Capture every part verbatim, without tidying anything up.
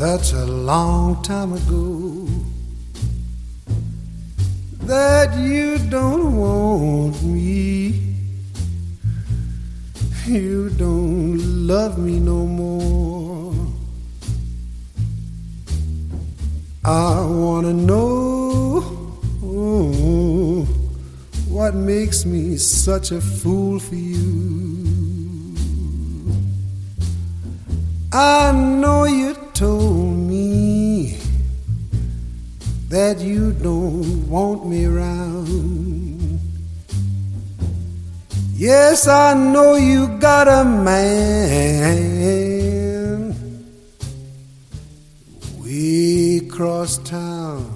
such a long time ago that you don't want me, you don't love me no more. I wanna know oh, what makes me such a fool for you. I know you told me that you don't want me around. Yes, I know you got a man way across town.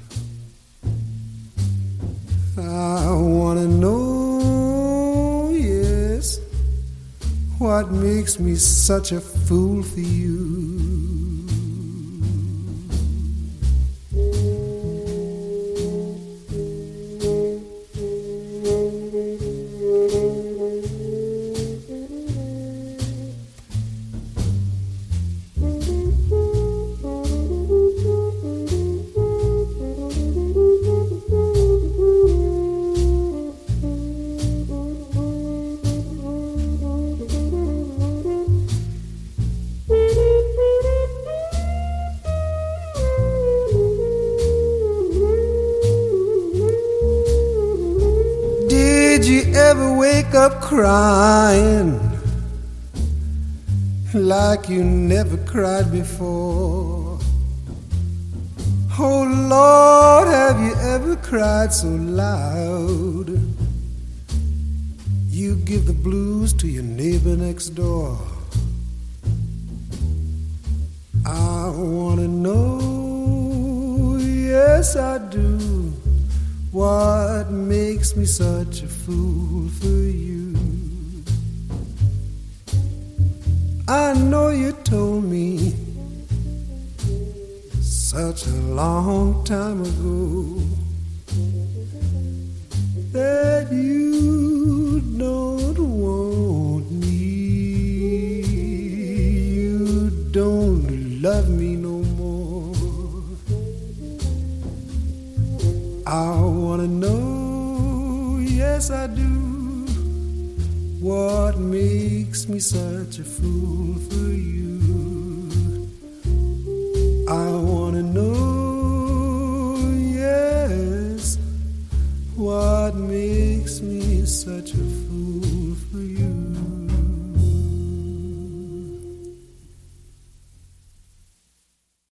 I wanna know, yes, what makes me such a fool for you. Did you ever wake up crying like you never cried before? Oh Lord, have you ever cried so loud you give the blues to your neighbor next door? I wanna know, yes I do, what makes me such a fool for you. I know you told me such a long time ago that you don't want me, you don't love me no more. I wanna know, yes I do, what makes me such a fool for you. I wanna know, yes, what makes me such a fool for you.